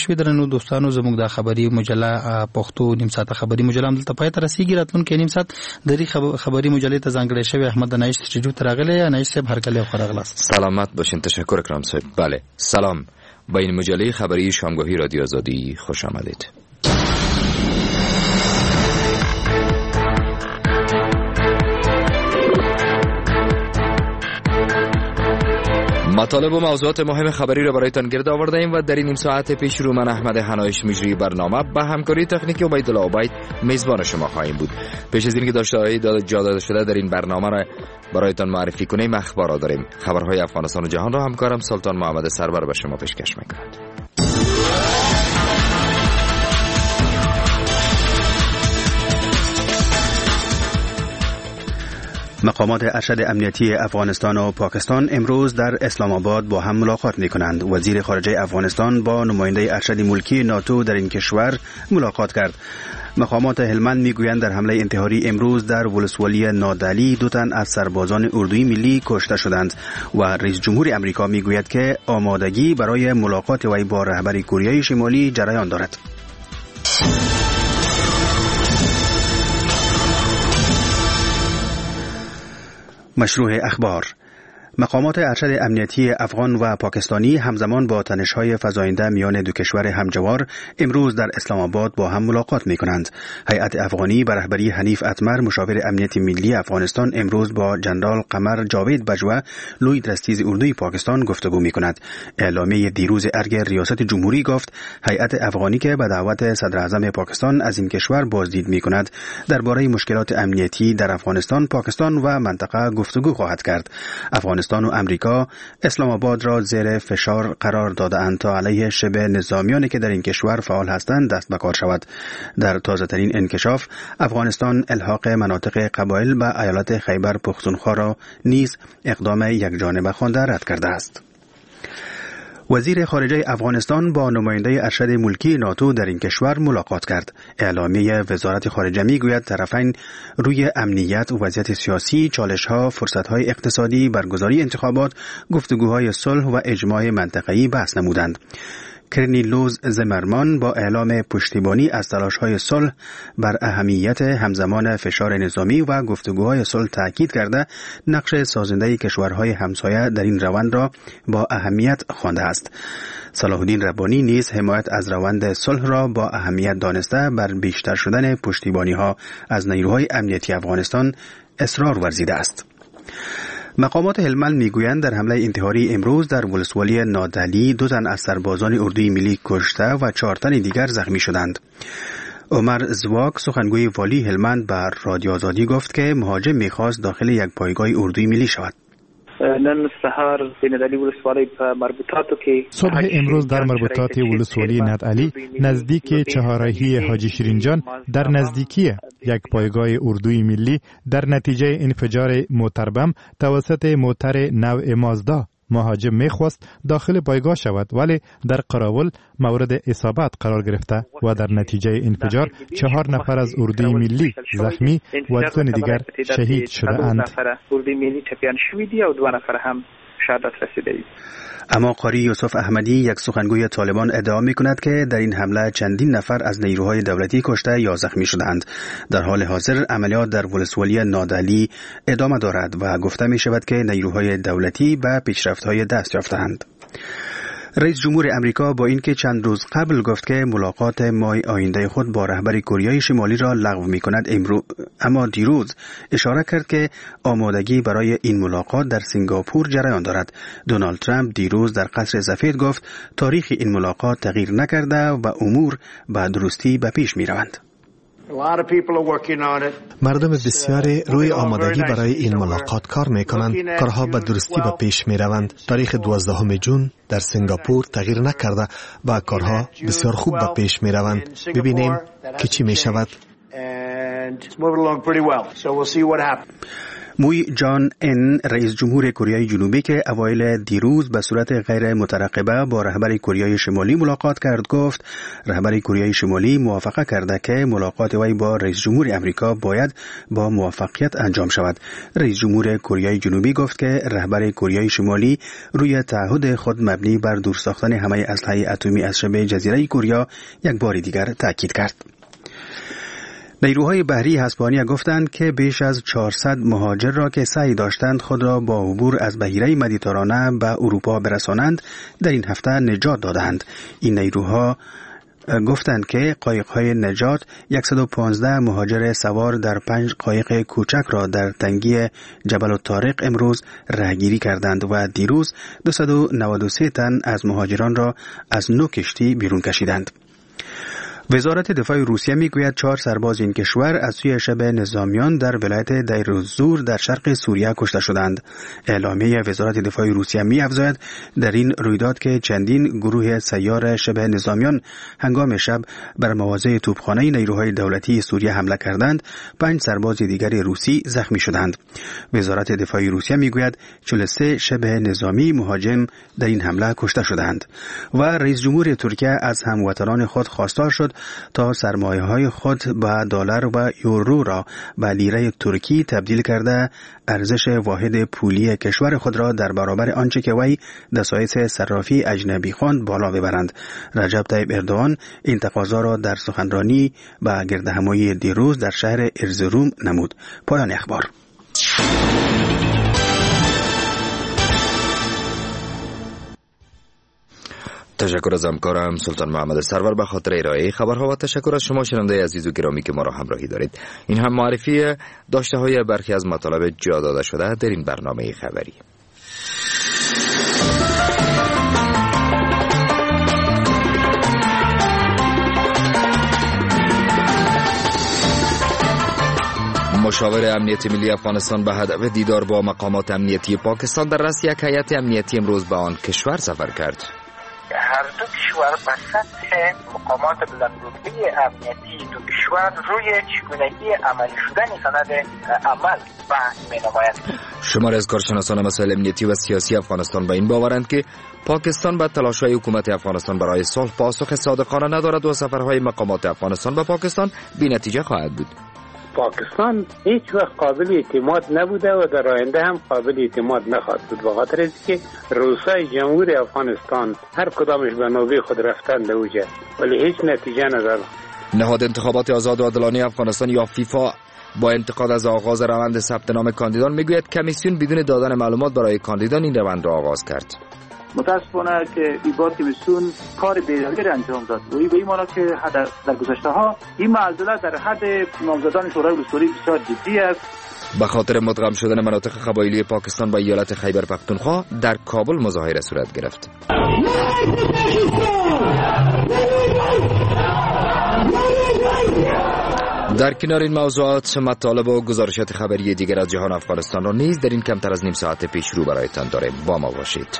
شوې درنو دوستانو زموږ د خبري مجله پښتو نیم ساعت خبري مجله دلته پای ته رسیدي. راتلونکي نیم ساعت د خبري مجلې ته ځانګړی شوی احمد نایش استودیو ته راغلی. نایش صاحب هر کله خو راغلاست. سلامت باشین. تشکر اکرام صاحب. بله سلام. با این مجله خبری شامگاهی رادیو آزادی خوش آمدید. مطالب و موضوعات مهم خبری را برایتان گرد آورده ایم و در این نیم ساعت پیش رو من احمد حنایش مجری برنامه با همکاری تکنیکی عبیدالله عبید میزبان شما خواهیم بود. پیش از اینکه جا داده شده در این برنامه را برایتان معرفی کنیم اخبار داریم. خبرهای افغانستان و جهان را همکارم سلطان محمد سرور به شما پیشکش می‌کند. مقامات ارشد امنیتی افغانستان و پاکستان امروز در اسلام آباد با هم ملاقات می کنند. وزیر خارجه افغانستان با نماینده ارشد ملکی ناتو در این کشور ملاقات کرد. مقامات هلمند می گویند در حمله انتحاری امروز در ولسوالی نادعلی 2 تن از سربازان اردوی ملی کشته شدند و رئیس جمهور امریکا می گوید که آمادگی برای ملاقات وی با رهبر کره شمالی جریان دارد. مشروع اخبار. مقامات ارشد امنیتی افغان و پاکستانی همزمان با تنش‌های فزاینده میان دو کشور همجوار امروز در اسلام آباد با هم ملاقات می‌کنند. هیئت افغانی به رهبری حنیف اتمر مشاور امنیت ملی افغانستان امروز با جنرال قمر جاوید بجوا لوی درستیز اردوی پاکستان گفتگو می‌کند. اعلامیه دیروز ارگ ریاست جمهوری گفت هیئت افغانی که به دعوت صدر اعظم پاکستان از این کشور بازدید می‌کند درباره مشکلات امنیتی در افغانستان، پاکستان و منطقه گفتگو خواهد کرد. افغانستان و امریکا اسلام آباد را زیر فشار قرار داده‌اند تا علیه شبه نظامیانی که در این کشور فعال هستند دست به کار شود. در تازه‌ترین انکشاف افغانستان الحاق مناطق قبایل به ایالت خیبر پختونخوا را نیز اقدام یکجانبه خوانده رد کرده است. وزیر خارجه افغانستان با نماینده ارشد ملکی ناتو در این کشور ملاقات کرد. اعلامیه وزارت خارجه میگوید طرفین روی امنیت و وضعیت سیاسی، چالش‌ها، فرصت‌های اقتصادی، برگزاری انتخابات، گفتگوهای صلح و اجماع منطقه‌ای بحث نمودند. کرنیلوز زمرمان با اعلام پشتیبانی از تلاش‌های صلح بر اهمیت همزمان فشار نظامی و گفتگوهای صلح تاکید کرده نقش سازنده کشورهای همسایه در این روند را با اهمیت خوانده است. صلاح الدین ربانی نیز حمایت از روند صلح را با اهمیت دانسته بر بیشتر شدن پشتیبانی‌ها از نیروهای امنیتی افغانستان اصرار ورزیده است. مقامات هلمند میگویند در حمله انتحاری امروز در ولسوالی نادعلی 2 تن از سربازان اردوی ملی کشته و 4 تن دیگر زخمی شدند. عمر زواک سخنگوی والی هلمند به رادیو آزادی گفت که مهاجم میخواست داخل یک پایگاه اردوی ملی شود. نن سحر بین‌المللی ولسوالی مربوطاتو که صبح امروز در مربوطات ولسوالی نادعلی نزدیک چهارراهی حاجی شیرینجان در نزدیکی یک پایگاه اردوی ملی در نتیجه انفجار موتر بم توسط موتر نوع مازدا مهاجم میخواست داخل پایگاه شود ولی در قراول مورد اصابت قرار گرفته و در نتیجه انفجار 4 نفر از اردوی ملی زخمی و 2 دیگر شهید شده‌اند. اما قاری یوسف احمدی یک سخنگوی طالبان ادعا می‌کند که در این حمله چندین نفر از نیروهای دولتی کشته یا زخمی شدند. در حال حاضر عملیات در ولسوالی نادعلی ادامه دارد و گفته می‌شود که نیروهای دولتی به پیشرفت‌های دست یافته‌اند. رئیس جمهور امریکا با اینکه چند روز قبل گفت که ملاقات ماه آینده خود با رهبر کره شمالی را لغو می‌کند، اما دیروز اشاره کرد که آمادگی برای این ملاقات در سنگاپور جریان دارد. دونالد ترامپ دیروز در قصر سفید گفت تاریخ این ملاقات تغییر نکرده و امور به درستی به پیش می‌روند. مردم بسیاری روی آمادگی برای این ملاقات کار میکنند. کارها به درستی به پیش میروند. تاریخ 12 جون در سنگاپور تغییر نکرده و کارها بسیار خوب به پیش میروند. ببینیم که چی میشود. موی جان ان رئیس جمهور کره جنوبی که اوایل دیروز به صورت غیر مترقبه با رهبر کره شمالی ملاقات کرد گفت رهبر کره شمالی موافقه کرده که ملاقات وی با رئیس جمهور امریکا باید با موفقیت انجام شود. رئیس جمهور کره جنوبی گفت که رهبر کره شمالی روی تعهد خود مبنی بر دور ساختن همه اسلحه اتمی از شبه جزیره کره یک بار دیگر تاکید کرد. نیروهای بحری اسپانیا گفتند که بیش از 400 مهاجر را که سعی داشتند خود را با عبور از بحیره مدیترانه به اروپا برسانند در این هفته نجات دادند. این نیروها گفتند که قایق‌های نجات 115 مهاجر سوار در 5 قایق کوچک را در تنگی جبل الطارق امروز راهگیری کردند و دیروز 293 تن از مهاجران را از 9 کشتی بیرون کشیدند. وزارت دفاع روسیه میگوید 4 سرباز این کشور از سوی شبه نظامیان در ولایت دیر الزور در شرق سوریه کشته شدند. اعلامیه وزارت دفاع روسیه می‌افزاید در این رویداد که چندین گروه سیار شبه نظامیان هنگام شب بر مواضع توپخانه نیروهای دولتی سوریه حمله کردند، 5 سرباز دیگر روسی زخمی شدند. وزارت دفاع روسیه میگوید 43 شبه نظامی مهاجم در این حمله کشته شدند. و رئیس جمهور ترکیه از هموطنان خود خواستار شد تا سرمایه‌های خود به دلار و یورو را به لیره ترکی تبدیل کرده ارزش واحد پولی کشور خود را در برابر آنچه که وی دسایس صرافی اجنبی خواند بالا ببرند. رجب طیب اردوغان این تقاضا را در سخنرانی به گردهمایی دیروز در شهر ارزروم نمود. پایان اخبار. تشکر از همکارم سلطان محمد سرور به خاطر ارائه خبرها و تشکر از شما شنونده عزیز و گرامی که ما را همراهی دارید. این هم معرفی داشته های برخی از مطالب جا داده شده در این برنامه خبری. مشاور امنیت ملی افغانستان به هدف دیدار با مقامات امنیتی پاکستان در رأس یک هیئت امنیتی امروز به آن کشور سفر کرد. هر دو کشور به سطح مقامات بلندرتبه امنیتی دو کشور روی چگونگی عملی شدن سند عمل بحث می‌نمایند. شماری از کارشناسان مسائل امنیتی و سیاسی افغانستان به این باورند که پاکستان به تلاش‌های حکومت افغانستان برای صلح پاسخ صادقانه ندارد و سفرهای مقامات افغانستان به پاکستان بی‌نتیجه خواهد بود. پاکستان هیچ وقت قابل اعتماد نبوده و در آینده هم قابل اعتماد نخواهد بود، به خاطر اینکه روسای جمهوری افغانستان هر کدامش به نوبه خود رفتن در اوجه ولی هیچ نتیجه نداره. نهاد انتخابات آزاد و عادلانه افغانستان یا فیفا با انتقاد از آغاز روند ثبت نام کاندیدان میگوید کمیسیون بدون دادن معلومات برای کاندیدان این روند را آغاز کرد. متاسفانه که ایبار کمیسیون کار بی‌نظیر انجام داد و این به این معنی که در گذشته ها این معضله در حد نامزدان شورای ولسوالی بسیار جدی است. به خاطر مدغم شدن مناطق قبایلی پاکستان با ایالت خیبر پختونخوا در کابل مظاهره صورت گرفت. در کنار این موضوعات مطالب و گزارشات خبری دیگر از جهان افغانستان را نیز در این کمتر از نیم ساعت پیش رو برایتان داریم. با ما باشید.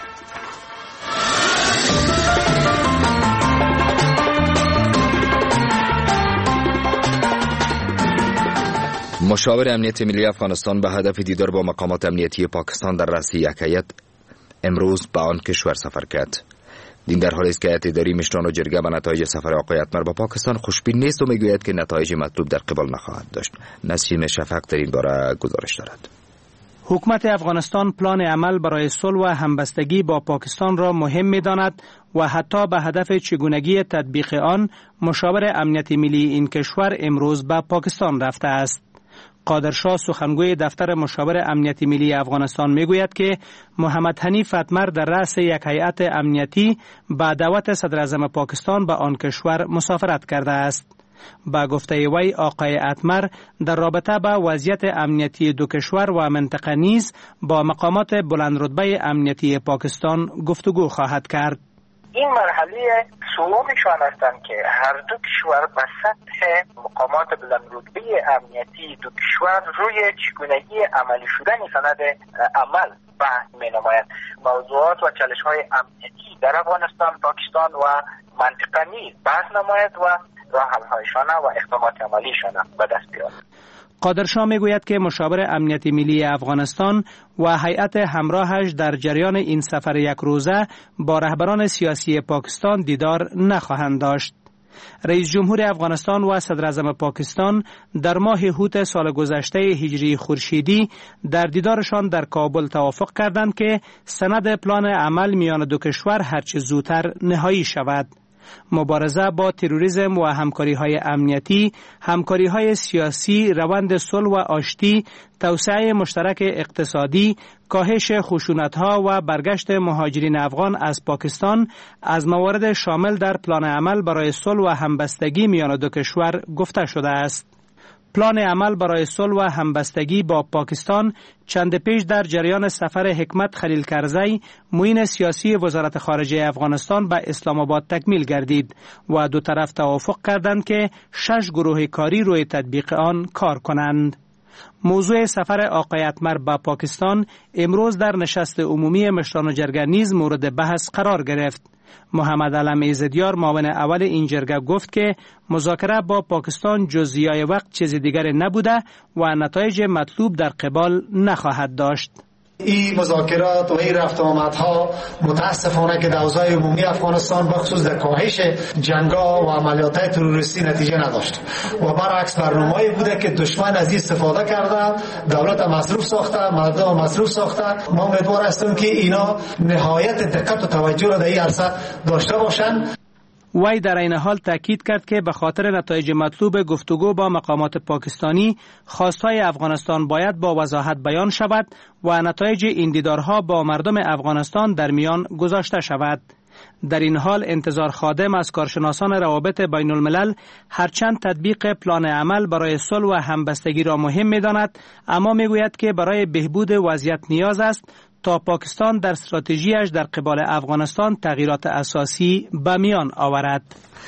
مشاور امنیت ملی افغانستان به هدف دیدار با مقامات امنیتی پاکستان در رأس یک هیئت امروز به آن کشور سفر کرد. این در حالی است که هیئت اداری مشران و جرگه به نتایج سفر آقای اتمر به پاکستان خوشبین نیست و میگوید که نتایج مطلوب در قبال نخواهد داشت. نسیم شفق در این باره گزارش دارد. حکومت افغانستان پلان عمل برای صلح و همبستگی با پاکستان را مهم می‌داند و حتی به هدف چگونگی تطبیق آن مشاور امنیت ملی این کشور امروز به پاکستان رفته است. قادرشاه سخنگوی دفتر مشاور امنیت ملی افغانستان میگوید که محمد حنیف اتمر در رأس یک هیئت امنیتی با دعوت صدر اعظم پاکستان به آن کشور مسافرت کرده است. با گفته وی آقای اتمر در رابطه با وضعیت امنیتی دو کشور و منطقه نیز با مقامات بلندرتبه امنیتی پاکستان گفتگو خواهد کرد. این مرحله سومشان هستند که هر دو کشور به سطح مقامات بلندرتبه امنیتی دو کشور روی چگونگی عملی شدن سند عمل بحث می‌نمایند. موضوعات و چالش‌های امنیتی در افغانستان، پاکستان و منطقه نیز بحث نماید و راه حل‌هایشان و اقدامات عملیشان به دست بیاورد. قادرشاه میگوید که مشاور امنیت ملی افغانستان و هیئت همراهش در جریان این سفر یک روزه با رهبران سیاسی پاکستان دیدار نخواهند داشت. رئیس جمهور افغانستان و صدر اعظم پاکستان در ماه اوت سال گذشته هجری خورشیدی در دیدارشان در کابل توافق کردند که سند پلان عمل میان دو کشور هرچه زودتر نهایی شود. مبارزه با تروریسم و همکاری‌های امنیتی، همکاری‌های سیاسی، روند صلح و آشتی، توسعه مشترک اقتصادی، کاهش خشونت‌ها و برگشت مهاجرین افغان از پاکستان از موارد شامل در پلان عمل برای صلح و همبستگی میان دو کشور گفته شده است. پلان عمل برای صلح و همبستگی با پاکستان چند پیش در جریان سفر حکمت خلیل کرزی معین سیاسی وزارت خارجه افغانستان به اسلام آباد تکمیل گردید و دو طرف توافق کردند که 6 گروه کاری روی تطبیق آن کار کنند. موضوع سفر آقای اتمر به پاکستان امروز در نشست عمومی مشران جرگه نیز مورد بحث قرار گرفت. محمد علم ایزدیار معاون اول این جرگه گفت که مذاکره با پاکستان جز ضیاع وقت چیز دیگر نبوده و نتایج مطلوب در قبال نخواهد داشت. این مذاکرات و این رفت آمدها متاسفانه که در اوضاع عمومی افغانستان بخصوص در کاهش جنگا و عملیات تروریستی نتیجه نداشت و برعکس برنامه‌ای بوده که دشمن از این استفاده کرده، دولت مصروف ساخته، مردم مصروف ساخته. ما امیدوار هستیم که اینا نهایت دقت و توجه را در این عرصه داشته باشند. وی در این حال تاکید کرد که به خاطر نتایج مطلوب گفتگو با مقامات پاکستانی خواستهای افغانستان باید با وضاحت بیان شود و نتایج این دیدارها با مردم افغانستان در میان گذاشته شود. در این حال انتظار خادم از کارشناسان روابط بین الملل هرچند تطبیق پلان عمل برای صلح و همبستگی را مهم می‌داند، اما میگوید که برای بهبود وضعیت نیاز است تا پاکستان در استراتژیش در قبال افغانستان تغییرات اساسی به میان آورد.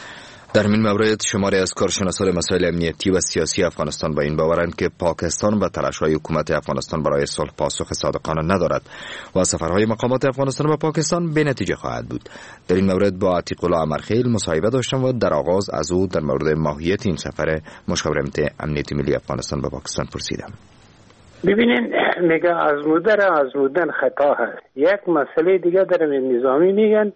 در این مورد شماری از کارشناسان مسائل امنیتی و سیاسی افغانستان با این باورند که پاکستان به تلاش‌های حکومت افغانستان برای صلح پاسخ صادقانه ندارد و سفرهای مقامات افغانستان و پاکستان به نتیجه خواهد بود. در این مورد با عتیق الله امرخیل مصاحبه داشتم و در آغاز از او در مورد ماهیت این سفر مشاور امنیتی ملی افغانستان به پاکستان پرسیدم. ببینین میگه آزمودن خطا هست. یک مسئله دیگه در نظامی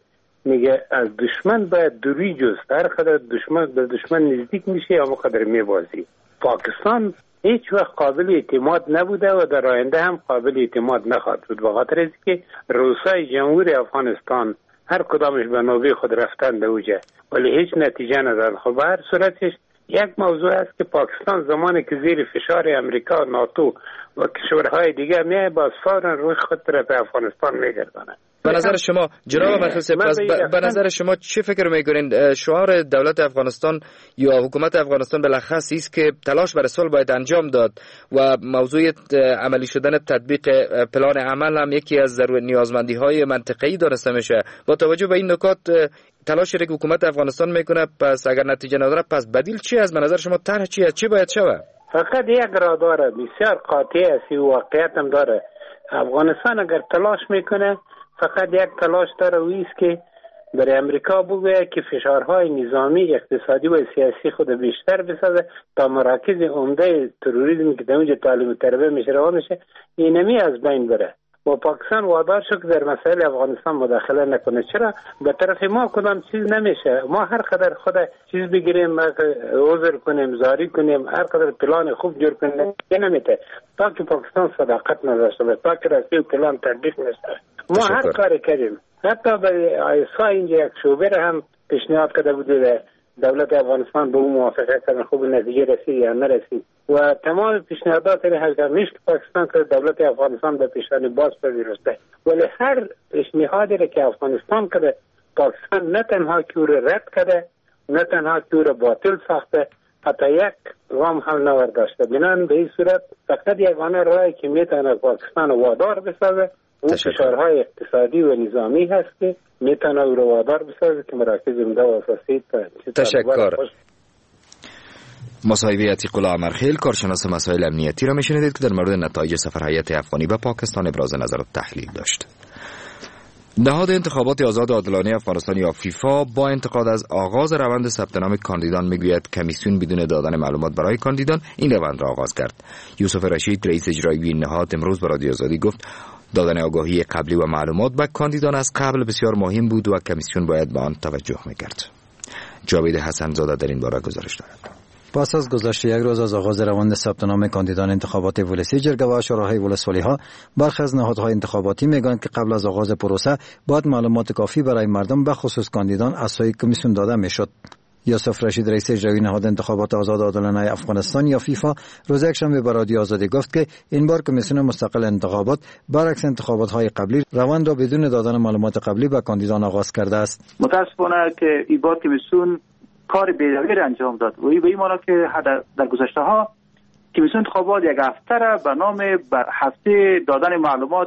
میگه از دشمن باید دوری جست. هر قدر دشمن نزدیک میشه اما قدر میبازی. پاکستان هیچ وقت قابل اعتماد نبوده و در آینده هم قابل اعتماد نخواهد بود، به خاطر اینکه روسای جمهوری افغانستان هر کدامش به نوبه خود رفتن به اوجه ولی هیچ نتیجه ندارن. خب به هر صورتش یک موضوع است که پاکستان زمانی که زیر فشار امریکا، ناتو و کشورهای دیگه میای باز فوراً روی خود را به افغانستان میگردانه. به نظر شما جناب مرخصی به نظر شما چه فکر میکنین شعار دولت افغانستان یا حکومت افغانستان بالاخص است که تلاش برای صلح باید انجام داد و موضوع عملی شدن تطبیق پلان عمل هم یکی از نیازمندی های منطقه‌ای دانسته میشه؟ با توجه به این نکات تلاشی که حکومت افغانستان میکنه، پس اگر نتیجه نداره پس بدیل چی است؟ به نظر شما طرح چی است؟ چی باید شود؟ فقط یک راه داره بسیار قاطع است و واقعیت هم داره. افغانستان اگر تلاش میکنه فقط یک تلاش داره و ایست که برای امریکا بگوید که فشارهای نظامی، اقتصادی و سیاسی خود بیشتر بسازه تا مراکز عمده تروریسم که در اونجا تعلیم و تربیت میشه روا میشه اینمی از بین بره. و پاکستان وادار شد که در مسائل افغانستان مداخله نکنه. چرا؟ به طرف ما کدام چیز نمیشه. ما هر قدر خود چیز بگیریم، عذر کنیم، زاری کنیم، هر قدر پلان خوب جور کنیم نمیته تا که پاکستان صداقت نداشته باشه، تا که رسمی پلان تطبیق نشه. ما هر کاری کردیم، حتی به آیسا اینجا یک شعبه را هم پیشنهاد کرده بوده دولت افغانستان به اون موافقت کردن، خوب نتیجه رسید یا نرسید و تمام پیشنهادات هر نیست که پاکستان که دولت افغانستان به پیشنهاد باز پذیرفته، ولی هر پیشنهادی را که افغانستان کرده پاکستان نه تنها که او را رد کرده، نه تنها که او را باطل ساخته، حتی یک گام هم نورداشته. بنابراین به این صورت فقط یگانه راهی که میتونه پاکستان وادار بسازه اون فشارهای اقتصادی و نظامی هست که میتونه او رو وادار بسازه که مراکز عمده و اساسی تشکر. مصاحبه عتیق الله امرخیل کارشناس مسائل امنیتی را میشنیدید که در مورد نتایج سفر هیئت افغانی به پاکستان ابراز نظر و تحلیل داشت. نهاد انتخابات آزاد و عادلانه افغانستان یا فیفا با انتقاد از آغاز روند ثبت نام کاندیدان میگوید کمیسیون بدون دادن معلومات برای کاندیدان این روند را آغاز کرد. یوسف رشید رئیس اجرایی این نهاد امروز به رادیو آزادی گفت دادن آگاهی قبلی و معلومات به کاندیدان از قبل بسیار مهم بود و کمیسیون باید به آن توجه میکرد. جاوید حسن زاده در این باره گزارش دارد. پس از گذشت یک روز از آغاز روند ثبت نام کاندیدان انتخابات ولسی جرگه و شوراهای ولسوالی‌ها، برخی از نهادهای انتخاباتی میگویند که قبل از آغاز پروسه باید معلومات کافی برای مردم به خصوص کاندیدان از سوی کمیسیون داده میشد. یوسف رشید رئیس اجرایی نهاد انتخابات آزاد و عادلانه افغانستان یا فیفا روز یکشنبه به رادیو آزادی گفت که این بار کمیسیون مستقل انتخابات برعکس انتخابات‌های قبلی روند را بدون دادن معلومات قبلی به کاندیدان آغاز کرده است. متاسفانه که این بار کمیسیون کار بی‌رویی را انجام داد و به این معنی که در گذشته ها کمیسیون انتخابات یک هفته را به نام هفته دادن معلومات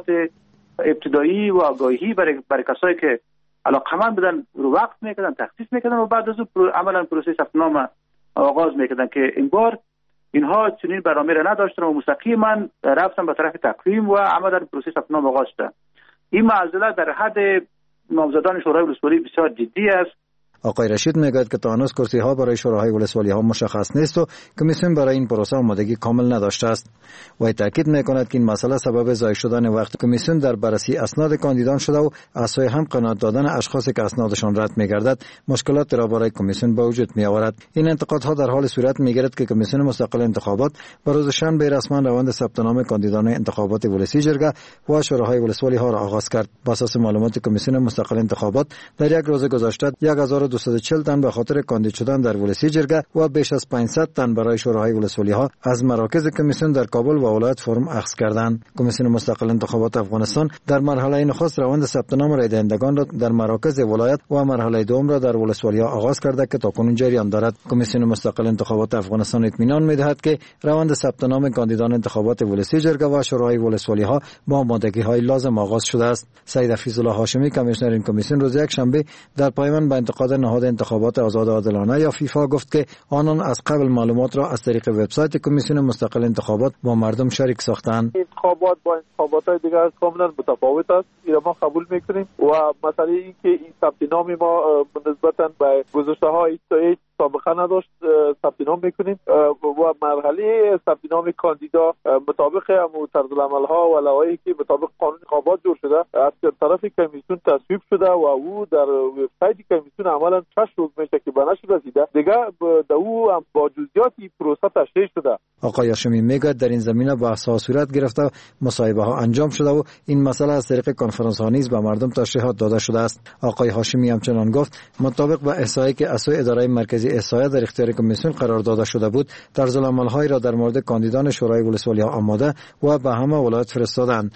ابتدایی و آگاهی برای کسایی که علاقمند بودن رو وقت میکردن تخصیص میکردن و بعد از اون عملا پروسه ثبت نام آغاز میکردن که این بار اینها چنین برنامه را نداشتن و مستقیما رفتن به طرف تقویم و عملا پروسه ثبت نام آغاز شد. این معضله در حد نامزدان شورای ولسوالی بسیار جدی است. آقای رشید میگوید که تا هنوز کرسی ها برای شوراهای ولسوالی ها مشخص نیست و کمیسیون برای این پروسه آمادگی کامل نداشته است. و تاکید میکند که این مسئله سبب ضایع شدن وقت کمیسیون در بررسی اسناد کاندیدان شده و از سوی هم قناعت دادن اشخاصی که اسنادشان رد میگردد مشکلات را برای کمیسیون به وجود میآورد. این انتقادها در حال صورت میگیرد که کمیسیون مستقل انتخابات به روز شنبه رسما روند ثبت نام کاندیدان انتخابات ولسی جرگه و شوراهای ولسوالی ها را آغاز کرد. بر اساس معلومات کمیسیون مستقل انتخابات در یک روز گذشته 1240 تن به خاطر کاندید شدن در ولسی جرگه و بیش از 500 تن برای شوراهای ولسوالی ها از مراکز کمیسیون در کابل و ولایت فرم اخذ کردند. کمیسیون مستقل انتخابات افغانستان در مرحله نخست روند ثبت نام رای دهندگان را در مراکز ولایت و مرحله دوم را در ولسوالی ها آغاز کرده که تاکنون جریان دارد. کمیسیون مستقل انتخابات افغانستان اطمینان می‌دهد که روند ثبت نام کاندیدان انتخابات ولسی جرگه و شوراهای ولسوالی ها با آمادگی های لازم آغاز شده است. سید حفیظ الله هاشمی کمیشنر این کمیسیون روز یکشنبه در پایان به انتقاد نهاد انتخابات آزاد و عادلانه یا فیفا گفت که آنان از قبل معلومات را از طریق وبسایت کمیسیون مستقل انتخابات با مردم شریک ساختند. انتخابات با انتخابات‌های دیگر کاملا متفاوت است. این ما قبول می‌کنیم و مسئله این که این ثبت نام ما نسبتاً به گذشته‌ها هیچ سابقه نداشت ثبت نام می‌کنیم و مرحله ثبت نام کاندیدا مطابق طرز العمل‌ها و لوایحی که مطابق قانون انتخابات جور شده از طرف کمیسیون تصویب شده و او در وبسایت کمیسیون عملاً 6 روز میشه که به نشر رسیده دیگه در او با جزئیاتی پروسه تشریح شده. آقای هاشمی میگوید در این زمینه بحث‌ها صورت گرفته، مصاحبه‌ها انجام شده و این مسئله از طریق کنفرانس‌ها نیز به مردم تشریحات داده شده است. آقای هاشمی همچنان گفت مطابق با احصایی که از سوی اداره مرکزی احصایه در اختیار کمیسیون قرار داده شده بود، طرزالعمل‌هایی را در مورد کاندیدان شورای ولسوالی‌ها آماده و به همه ولایت فرستادند.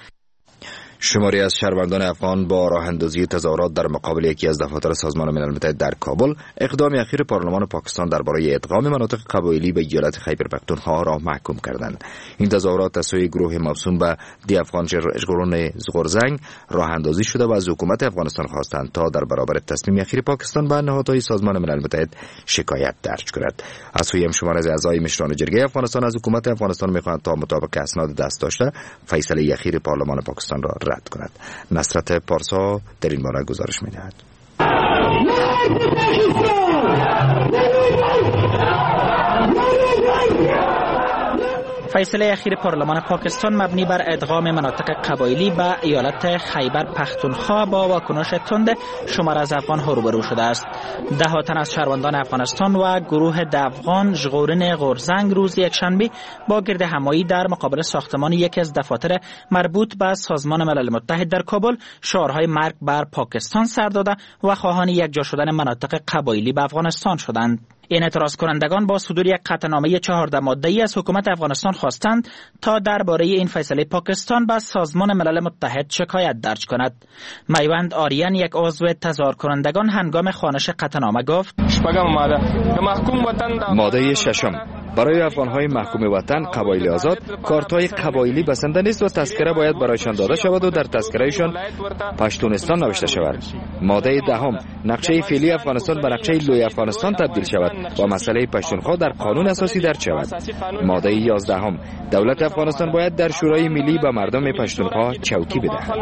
شماری از شهروندان افغان با راه اندازی تظاهرات در مقابل یکی از دفاتر سازمان ملل متحد در کابل اقدام اخیر پارلمان پاکستان درباره ادغام مناطق قبایلی به ایالت خیبر پختونخوا را محکوم کردند. این تظاهرات از سوی گروه موسوم به دی افغان ژغورن زغورزنگ راه اندازی شده و از حکومت افغانستان خواستند تا در برابر تصمیم اخیر پاکستان به نهادهای سازمان ملل متحد شکایت درج کند. از سوی هم شمار از اعضای مشران جرگه افغانستان از حکومت افغانستان می‌خواهند تا مطابق اسناد دست داشته فیصله اخیر پارلمان پاکستان را رد کند. نصرت پارسا در این باره گزارش می‌دهد. فیصله اخیر پارلمان پاکستان مبنی بر ادغام مناطق قبایلی به ایالت خیبر پختونخوا با واکنش تند شمار از افغان ها روبرو شده است. ده تن از شهروندان افغانستان و گروه د افغان ژغورن غورزنگ روز یکشنبه با گرد همایی در مقابل ساختمان یکی از دفاتر مربوط به سازمان ملل متحد در کابل شعارهای مرگ بر پاکستان سر داده و خواهان یکجا شدن مناطق قبایلی به افغانستان شدند. این اعتراض کنندگان با صدور یک قطعنامه 14 ماده‌ای از حکومت افغانستان خواستند تا درباره این فیصله پاکستان به سازمان ملل متحد شکایت درج کند. میوند آریان یک عضو تظاهر کنندگان هنگام خوانش قطعنامه گفت: ماده 6 برای افغان‌های محکوم وطن قبایلی آزاد کارت‌های قبایلی بسنده نیست و تذکره باید برایشان داده شود و در تذکرهشان پشتونستان نوشته شود. ماده 10 نقشه فعلی افغانستان به نقشه لوی افغانستان تبدیل شود و مسئله پشتونخوا در قانون اساسی درج شود. ماده 11 دولت افغانستان باید در شورای ملی به مردم پشتونخوا چوکی بدهد.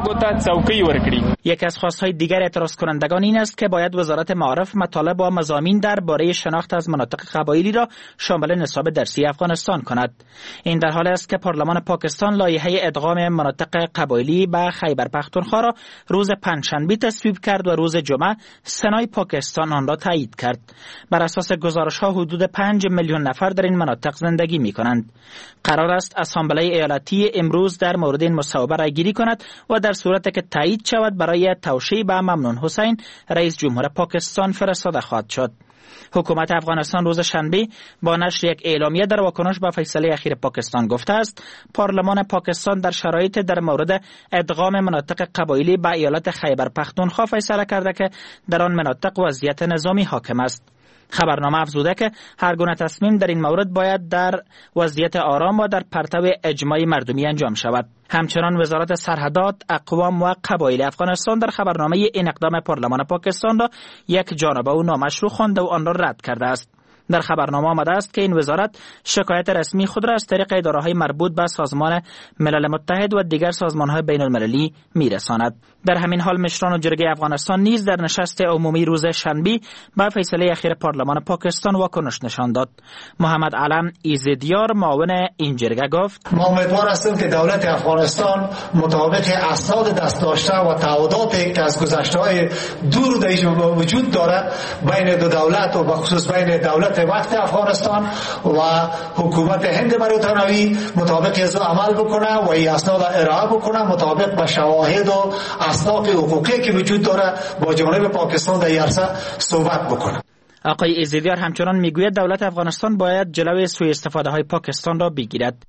یک از خواست‌های دیگر اعتراض کنندگان این است که باید وزارت معارف مطالب و مضامین درباره شناخت از مناطق قبایلی را شامل نصاب درسی افغانستان کند. این در حالی است که پارلمان پاکستان لایحه ادغام مناطق قبایلی به خیبر پختونخوا را روز پنجشنبه تصویب کرد و روز جمعه سنای پاکستان آن را تایید کرد. بر اساس گزارش‌ها حدود 5 میلیون نفر در این مناطق زندگی می‌کنند. قرار است اسامبله ایالتی امروز در مورد این مصوبه رأی‌گیری کند و در صورتی که تایید شود برای توشیح به ممنون حسین رئیس جمهور پاکستان فرستاده خواهد شد. حکومت افغانستان روز شنبه با نشر یک اعلامیه در واکنش به فیصله اخیر پاکستان گفته است پارلمان پاکستان در شرایط در مورد ادغام مناطق قبایلی به ایالت خیبر پختونخوا فیصله کرده که در آن مناطق وضعیت نظامی حاکم است. خبرنامه افزوده که هر گونه تصمیم در این مورد باید در وضعیت آرام و در پرتو اجماع مردمی انجام شود. همچنان وزارت سرحدات، اقوام و قبایل افغانستان در خبرنامه این اقدام پارلمان پاکستان را یک جانبه و نامشروع خوانده و آن را رد کرده است. در خبرنامه آمده است که این وزارت شکایت رسمی خود را از طریق اداره‌های مربوط به سازمان ملل متحد و دیگر سازمان‌های بین‌المللی می‌رساند. در همین حال مشران جرگه افغانستان نیز در نشست عمومی روز شنبه به فیصله اخیر پارلمان پاکستان واکنش نشان داد. محمد علم ایزدیار معاون این جرگه گفت: ما امیدوار هستیم که دولت افغانستان مطابق اسناد دست داشته و تعهداتی که از گذشته‌های دور در وجود دارد بین دو دولت و بخصوص بین دولت وقت افغانستان و حکومت هند بریتانوی مطابق از عمل بکنه و این اسناد ارائه بکنه مطابق به شواهد و اسناد حقوقی که وجود داره با جانب پاکستان در عرصه صحبت بکنه. آقای ایزدیار همچنان میگوید دولت افغانستان باید جلوی سوء استفاده های پاکستان را بگیرد.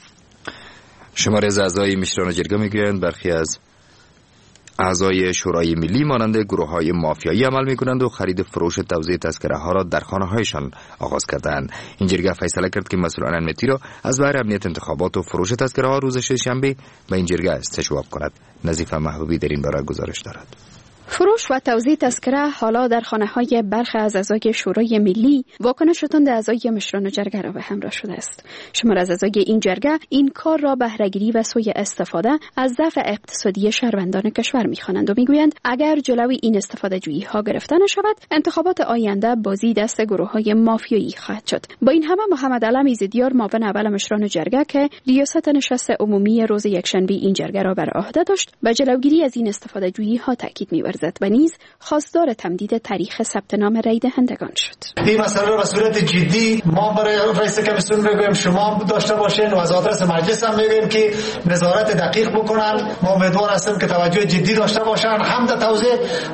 شماری از اعضای مشران جرگه میگویند برخی از اعضای شورای ملی مانند گروه‌های مافیایی عمل می‌کنند و خرید فروش توزیع تذکره‌ها را در خانه‌هایشان آغاز کردند. این جرگه فیصله کرد که مسئولان امنیتی را از بهر امنیت انتخابات و فروش تذکره‌ها روز شنبه به این جرگه استجواب کند. نظیفه محبوبی در این باره گزارش دارد. فروش و توزیع تذکره حالا در خانه‌های برخی از اعضای شورای ملی واکنش تند اعضای مشران جرگه را به همراه شده است. شمار از اعضای این جرگه این کار را بهره‌گیری و سوء استفاده از ضعف اقتصادی شهروندان کشور می‌خوانند و می‌گویند اگر جلوی این استفاده جویی ها گرفته نشود انتخابات آینده بازی دست گروه‌های مافیایی خواهد شد. با این همه محمد علم ایزدیار معاون اول مشران جرگه که ریاست نشست عمومی روز یکشنبه این جرگه را بر عهده داشت به جلوگیری از این استفاده جویی ها تاکید می‌ورزد و نیز خواستار تمدید تاریخ ثبت نام رای دهندگان شد. این مسئله را به صورت جدی ما برای رئیس کمیسیون میگویم شما داشته باشین و از آدرس مجلس هم میگیم که نظارت دقیق بکنن. ما امیدوار هستیم که توجه جدی داشته باشن هم در توزیع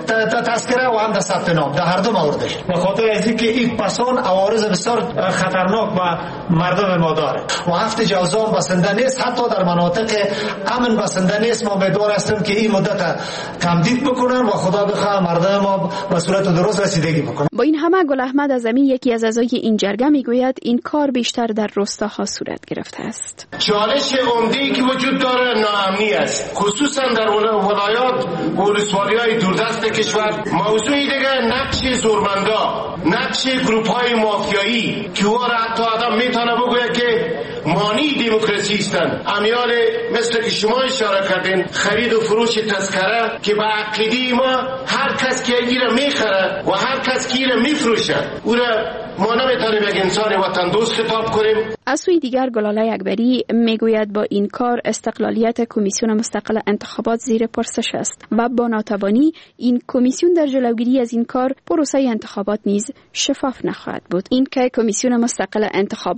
تذکره و هم در ثبت نام در هر دو موردش به خاطر از اینکه این پسان عوارض بسیار خطرناک به مردم ما داره و هفت جوزان بسنده نیست، حتی در مناطق امن بسنده نیست. ما امیدوار هستیم که این مدت تمدید بکنن و خدا بخواه مردم ما به صورت درست رسیدگی بکنن. با این همه گل احمد اعظمی یکی از اعضای این جرگه میگوید این کار بیشتر در روستاها صورت گرفته است. چالش عمده‌ای که وجود داره ناامنی است، خصوصا در ولایات و ولسوالی‌های دوردست کشور. موضوع دیگه نقش زورمندا، نقش گروه‌های مافیایی که او را حتی آدم میتونه بگوید که مانی دموکراسی هستند. امیال مثل که شما اشاره کردین خرید و فروش تذکره که به عقیده ما هر کس که ایره میخره و هر کس که ایره میفروشه او را ما نمیتونیم یک انسان وطن دوست خطاب کنیم. از سوی دیگر گلاله اکبری میگوید با این کار استقلالیت کمیسیون مستقل انتخابات زیر پرسش است و با ناتوانی این کمیسیون در جلوگیری از این کار پروسه انتخابات نیز شفاف نخواهد بود. این که کمیسیون مستقل انتخابات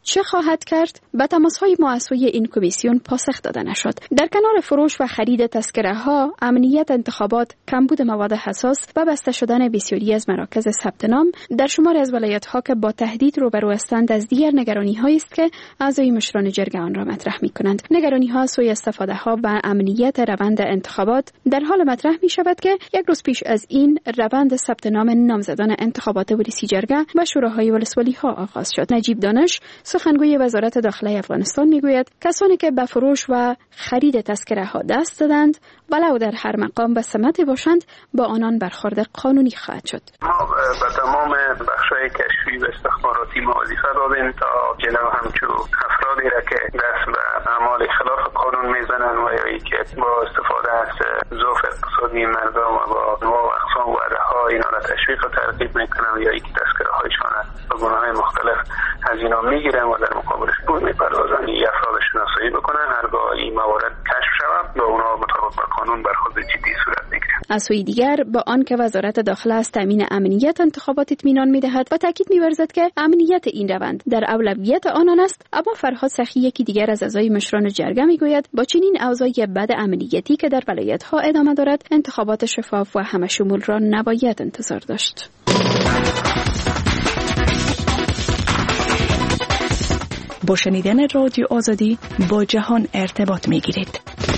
چه خواهد کرد؟ به تماس‌های مؤسسه‌ای این کمیسیون پاسخ داده نشد. در کنار فروش و خرید تذکره‌ها، امنیت انتخابات، کمبود مواد حساس و بسته شدن بسیاری از مراکز ثبت نام در شمار از ولایت‌ها که با تهدید روبرو هستند از دیگر نگرانی‌هایی است که اعضای مشران جرگه آن را مطرح می‌کنند. نگرانی‌ها سوء استفاده‌ها و امنیت روند انتخابات در حال مطرح می‌شود که یک روز پیش از این روند ثبت نام نامزدان انتخابات ولسی جرگه و شوراهای ولسوالی‌ها آغاز شد. نجیب دانش سخنگوی وزارت داخله افغانستان میگوید کسانی که به فروش و خرید تذکره‌ها دست دادند ولو در هر مقام و سمت باشند با آنان برخورد قانونی خواهد شد. ما به تمام بخش‌های کشفی و استخباراتی ما وظیفه دادیم تا جلو همچو افرادی را که دست به اعمال خلاف قانون میزنن و یا که با استفاده از ضعف اقتصادی مردم و با انواع و اقسام وعده‌ها اینا را تشویق و ترغیب میکنن یا اینکه تذکره‌هایشان به گناه‌های مختلف از اینا میگیرن و در مقابلش پول میپردازن. این افراد شناسایی بکنن، هرگاه این موارد کشف شود با اونا مطابق با قانون برخورد جدی صورت میگیره. از سوی دیگر با آن که وزارت داخله از تامین امنیت انتخابات اطمینان میدهد و تاکید می‌ورزد که امنیت این روند در اولویت آنان است، اما فرهاد سخی یکی دیگر از اعضای مشران جرگه میگوید با چنین اوضاع بد امنیتی که در ولایت‌ها ادامه دارد انتخابات شفاف و همه‌شمول را نباید انتظار داشت. با شنیدن رادیو آزادی با جهان ارتباط می‌گیرید.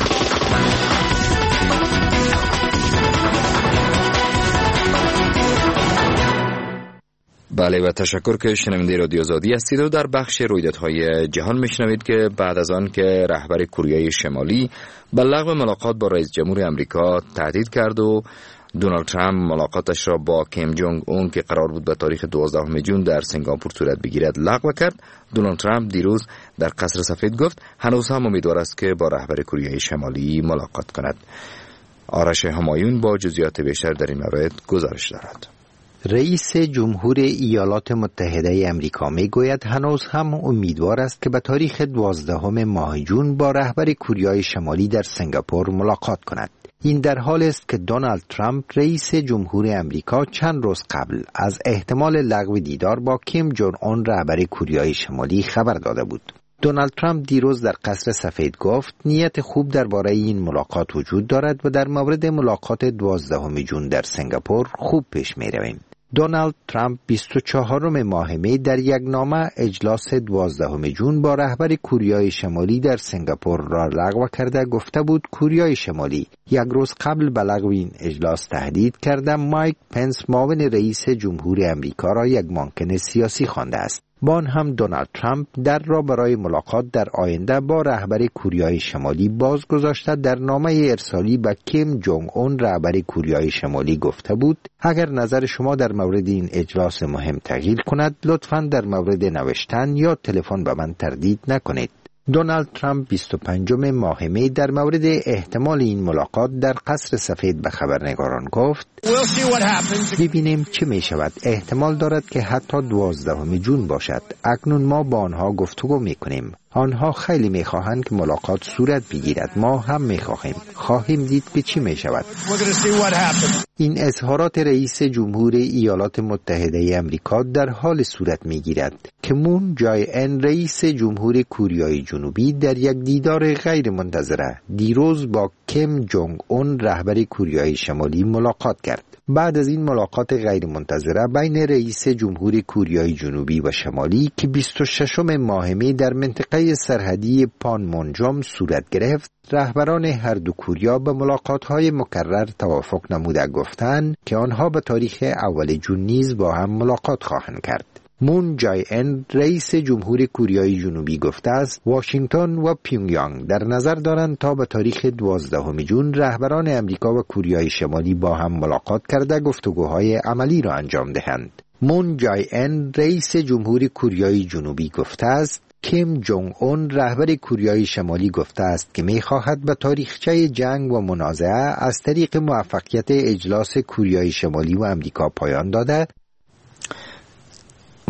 بله و تشکر که شنونده رادیو آزادی هستید و در بخش رویدادهای جهان میشنوید که بعد از آن که رهبر کره شمالی به لغو ملاقات با رئیس جمهور امریکا تهدید کرد و دونالد ترامپ ملاقاتش را با کیم جونگ اون که قرار بود به تاریخ 12 ژوئن در سنگاپور صورت بگیرد لغو کرد، دونالد ترامپ دیروز در قصر سفید گفت هنوز هم امیدوار است که با رهبر کره شمالی ملاقات کند. آرش همایون با جزئیات بیشتر در این مورد گزارش دارد. رئیس جمهور ایالات متحده امریکا میگوید هنوز هم امیدوار است که به تاریخ 12 ماه ژوئن با رهبر کره شمالی در سنگاپور ملاقات کند. این در حال است که دونالد ترامپ رئیس جمهور امریکا چند روز قبل از احتمال لغو دیدار با کیم جونگ اون رهبر کره شمالی خبر داده بود. دونالد ترامپ دیروز در قصر سفید گفت نیت خوب درباره این ملاقات وجود دارد و در مورد ملاقات 12 ژوئن در سنگاپور خوب پیش می رویم. دونالد ترامپ 24 ماه می در یک نامه اجلاس 12 ژوئن با رهبر کره شمالی در سنگاپور را لغو کرده گفته بود کره شمالی یک روز قبل به لغو این اجلاس تهدید کرده مایک پنس معاون رئیس جمهور امریکا را یک مانکن سیاسی خوانده است. با آن هم دونالد ترامپ در را برای ملاقات در آینده با رهبر کره شمالی باز گذاشته در نامه ارسالی به کیم جونگ اون رهبر کره شمالی گفته بود اگر نظر شما در مورد این اجلاس مهم تغییر کند لطفاً در مورد نوشتن یا تلفن به من تردید نکنید. دونالد ترامپ 25 ماه می در مورد احتمال این ملاقات در قصر سفید به خبرنگاران گفت ببینیم چه می شود. احتمال دارد که حتی 12 ژوئن باشد. اکنون ما با آنها گفتگو می کنیم. آنها خیلی می خواهند که ملاقات صورت بگیرد. ما هم می خواهیم دید که چی می شود. این اظهارات رئیس جمهور ایالات متحده امریکا در حال صورت می گیرد که مون جای ان رئیس جمهور کره جنوبی در یک دیدار غیر منتظره دیروز با کیم جونگ اون رهبر کره شمالی ملاقات کرد. بعد از این ملاقات غیر منتظره بین رئیس جمهور کره جنوبی و شمالی که 26 ماه می در منطقه سرحدی پانمونجوم صورت گرفت، رهبران هر دو کره به ملاقات‌های مکرر توافق نموده گفتند که آنها به تاریخ اول ژوئن نیز با هم ملاقات خواهند کرد. مون جای ان رئیس جمهور کره جنوبی گفته است واشنگتن و پیونگیانگ در نظر دارند تا به تاریخ 12 ژوئن رهبران امریکا و کره شمالی با هم ملاقات کرده گفتگوهای عملی را انجام دهند. مون جای ان رئیس جمهور کره جنوبی گفته است کیم جونگ اون رهبر کره شمالی گفته است که می‌خواهد به تاریخچه جنگ و منازعه از طریق موفقیت اجلاس کره شمالی و امریکا پایان داده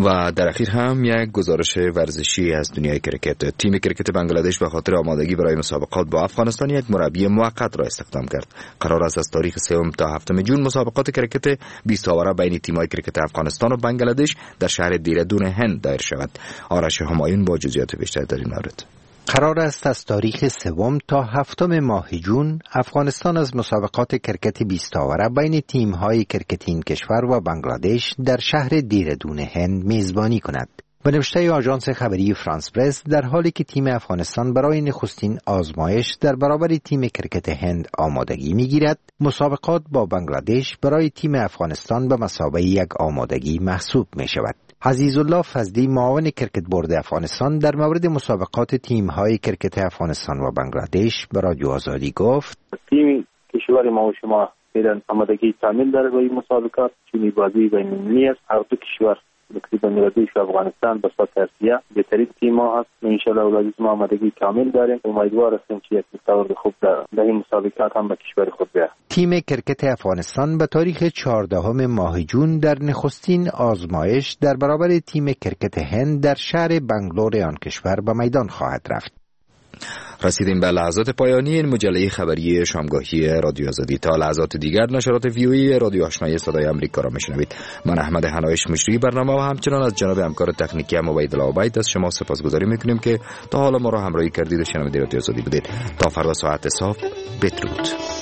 و در اخیر هم یک گزارش ورزشی از دنیای کرکت. تیم کرکت بنگلادش به خاطر آمادگی برای مسابقات با افغانستان یک مربی موقت را استخدام کرد. قرار است از تاریخ 3 تا 7 جون مسابقات کرکت 20 اوره بین تیم‌های کرکت افغانستان و بنگلادش در شهر دیردون هند دایر شود. آرش همایون با جزئیات بیشتر در این مورد. قرار است از تاریخ 3 تا 7 ماه جون افغانستان از مسابقات کرکت 20 اوره بین تیم‌های کرکت این کشور و بنگلادش در شهر دیردون هند میزبانی کند. به نوشته آژانس خبری فرانس پرس، در حالی که تیم افغانستان برای نخستین آزمایش در برابر تیم کرکت هند آمادگی می‌گیرد، مسابقات با بنگلادش برای تیم افغانستان به مثابه یک آمادگی محسوب می‌شود. عزیزالله فضلی، معاون کرکت بورد افغانستان، در مورد مسابقات تیم‌های کرکت افغانستان و بنگلادش به رادیو آزادی گفت: تیم کشور ما و شما فعلا آمادگی کامل داره برای مسابقات. چون بازی بین‌المللی است، هر دو کشور بنگلادش و افغانستان به صورت ارتیا بهترین تیم ها هست. ان شاء الله اولادی ما آمادگی کامل داریم. امیدوار هستیم که یک مستوی خوب در این مسابقات هم به کشور خود بیاید. تیم کرکت افغانستان به تاریخ 14 ماه جون در نخستین آزمایش در برابر تیم کرکت هند در شهر بنگلور آن کشور به میدان خواهد رفت. رسیدیم به لحظات پایانی این مجله خبری شامگاهی رادیو آزادی. تا لحظات دیگر نشرات ویوی رادیو آشنایی صدای آمریکا را میشنوید. من احمد حنایش مجری برنامه و همچنان از جناب همکار تکنیکی عبیدالله عبید از شما سپاسگزاری میکنیم که تا حالا ما را همراهی کردید و شنونده رادیو آزادی بودید. تا فردا ساعت صاف، بدرود.